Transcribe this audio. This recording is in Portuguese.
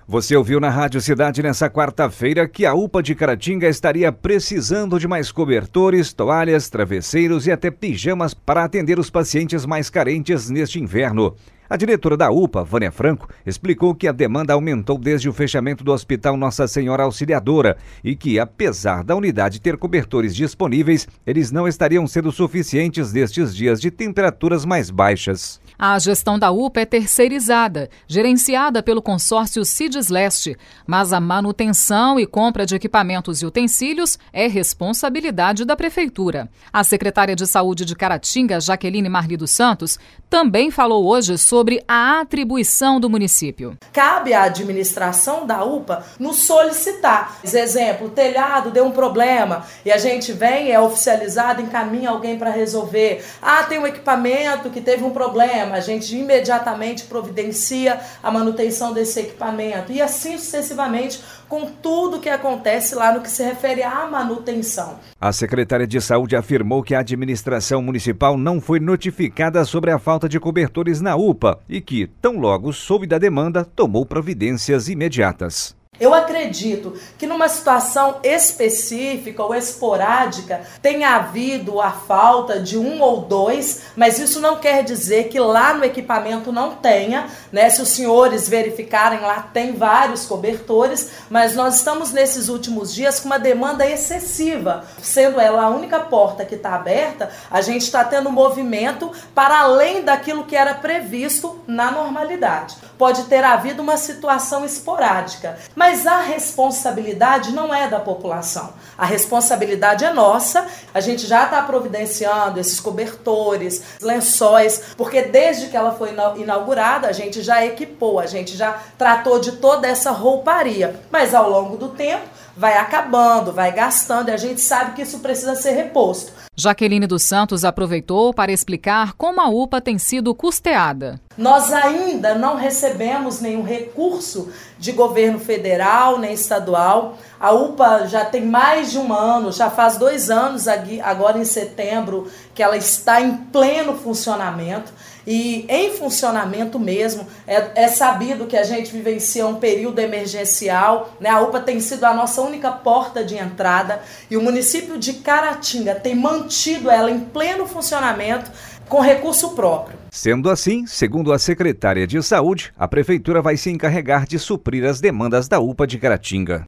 Você ouviu na Rádio Cidade nessa quarta-feira que a UPA de Caratinga estaria precisando de mais cobertores, toalhas, travesseiros e até pijamas para atender os pacientes mais carentes neste inverno. A diretora da UPA, Vânia Franco, explicou que a demanda aumentou desde o fechamento do Hospital Nossa Senhora Auxiliadora e que, apesar da unidade ter cobertores disponíveis, eles não estariam sendo suficientes nestes dias de temperaturas mais baixas. A gestão da UPA é terceirizada, gerenciada pelo consórcio CIDES Leste, mas a manutenção e compra de equipamentos e utensílios é responsabilidade da Prefeitura. A secretária de Saúde de Caratinga, Jaqueline Marli dos Santos, também falou hoje sobre a atribuição do município. Cabe à administração da UPA nos solicitar. Exemplo, o telhado deu um problema e a gente vem, é oficializado, encaminha alguém para resolver. Tem um equipamento que teve um problema. A gente imediatamente providencia a manutenção desse equipamento e assim sucessivamente com tudo que acontece lá no que se refere à manutenção. A secretária de Saúde afirmou que a administração municipal não foi notificada sobre a falta de cobertores na UPA e que, tão logo soube da demanda, tomou providências imediatas. Eu acredito que numa situação específica ou esporádica tenha havido a falta de um ou dois, mas isso não quer dizer que lá no equipamento não tenha, né? Se os senhores verificarem lá, tem vários cobertores, mas nós estamos nesses últimos dias com uma demanda excessiva. Sendo ela a única porta que está aberta, a gente está tendo um movimento para além daquilo que era previsto na normalidade. Pode ter havido uma situação esporádica, mas a responsabilidade não é da população. A responsabilidade é nossa. A gente já está providenciando esses cobertores, lençóis, porque desde que ela foi inaugurada, a gente já equipou, a gente já tratou de toda essa rouparia. Mas ao longo do tempo, vai acabando, vai gastando e a gente sabe que isso precisa ser reposto. Jaqueline dos Santos aproveitou para explicar como a UPA tem sido custeada. Nós ainda não recebemos nenhum recurso de governo federal nem estadual. A UPA já tem mais de um ano, já faz 2 anos, agora em setembro, que ela está em pleno funcionamento. E em funcionamento mesmo, é sabido que a gente vivencia um período emergencial, né? A UPA tem sido a nossa única porta de entrada e o município de Caratinga tem mantido ela em pleno funcionamento com recurso próprio. Sendo assim, segundo a secretária de Saúde, a Prefeitura vai se encarregar de suprir as demandas da UPA de Caratinga.